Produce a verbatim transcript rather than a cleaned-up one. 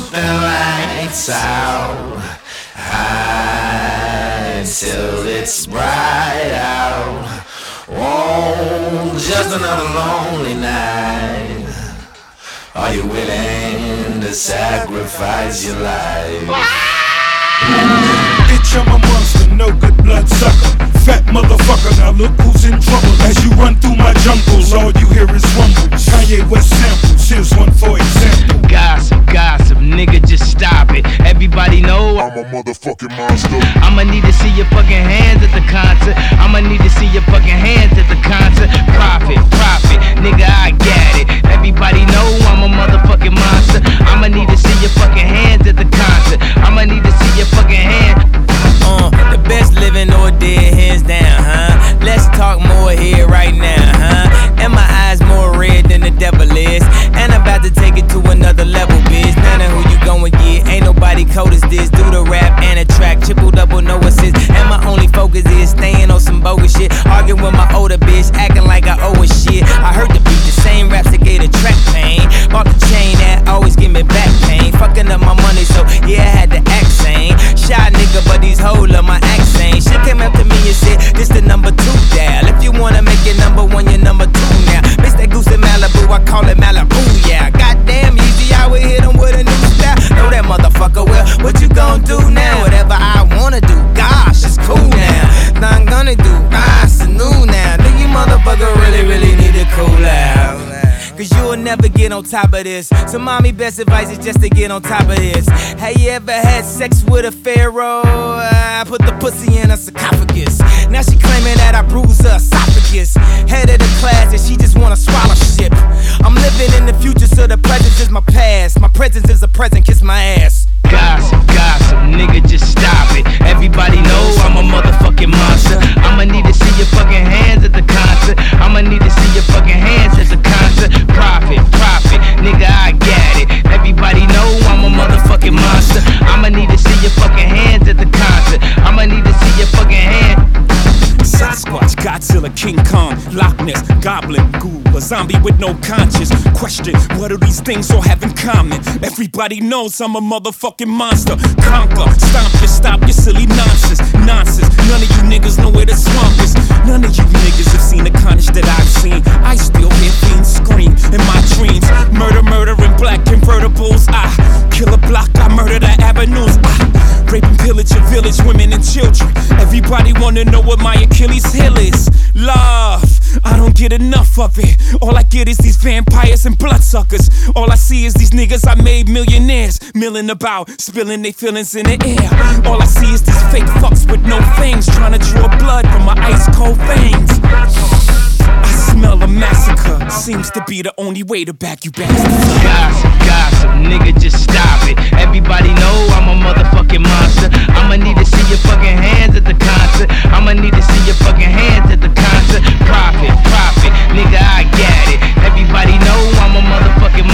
the lights out high till it's bright out. Oh, just another lonely night. Are you willing to sacrifice your life? Bitch, I'm a monster, no good blood sucker. Fat motherfucker, now look who's in trouble. As you run through my jungles, all you hear is rumbles. Kanye West samples, here's one for example. Gossip, gossip, nigga, just stop it. Everybody know I'm a motherfucking monster. I'ma need to see your fucking hands at the concert. I'ma need to see your fucking hands at the concert. Profit, profit, nigga, I get it. Everybody know I'm a motherfucking monster. I'ma need to see your fucking hands at the concert. I'ma need to see your fucking hands. Uh, the best living or dead, hands down, huh? Let's talk more here right now, huh? And my eyes more red than the devil is. And I'm about to take it to another level, bitch. None of who you gon' get, ain't nobody cold as this. Do the rap and a track, triple double, no assist. And my only focus is staying on some bogus shit. Arguing with my older bitch, acting like I owe her shit. I heard the beat, the same raps that gave the track pain. Bought the chain that always give me back pain. Fucking up my money, so yeah, I had to act sane. Shy nigga, but these hoes love my accent. She came up to me and said, this the number two dial. If you wanna make it number one, you're number two now. Miss that goose in Malibu, I call it Malibu, yeah. Goddamn easy, I would hit him with a new style. Know that motherfucker well, what you gon' do now? Whatever I wanna do, gosh, it's cool now. Now I'm gonna do, ah, it's new now. Do you motherfucker really, really need to cool out? Cause you'll never get on top of this. So mommy, best advice is just to get on top of this. Have you ever had sex with a pharaoh? I put the pussy in her sarcophagus. Now she claiming that I bruise her esophagus. Head of the class and she just wanna swallow shit. I'm living in the future, so the present is my past. My presence is a present, kiss my ass. Gossip, gossip, nigga, just stop it. Everybody know I'm a motherfucking monster. I'ma need to see your fucking hands at the concert. I'ma need to see your fucking hands at the concert. Profit, profit, nigga, I get it. Everybody know I'm a motherfucking monster. I'ma need to see your fucking hands at the concert. I'ma need to see your fucking hands. Sasquatch, Godzilla, King Kong, Loch Ness, Goblin, Ghoul, a zombie with no conscience. Question, what do these things all have in common? Everybody knows I'm a motherfucking monster. Conquer, stomp you, stop your silly nonsense. Nonsense, none of you niggas know where the swamp is. None of you niggas have seen the carnage that I've seen. I still hear fiends scream in my dreams. Murder, murder in black convertibles. I kill a block, I murder the avenues. I rape and pillage your village, women and children. Everybody wanna know what my Achilles heel is. Love, I don't get enough of it. All I get is these vampires and bloodsuckers. All I see is these niggas I made millionaires, milling about, spilling their feelings in the air. All I see is these fake fucks with no fangs, trying to draw blood from my ice cold veins. I smell a massacre, seems to be the only way to back you bastards. Gossip, gossip, nigga, just stop it. Everybody know I'm a motherfucking monster. I'ma need to see your fucking hands at the concert. I'ma need to see your fucking hands at the concert. Profit, profit, nigga, I get it. Everybody know I'm a motherfucking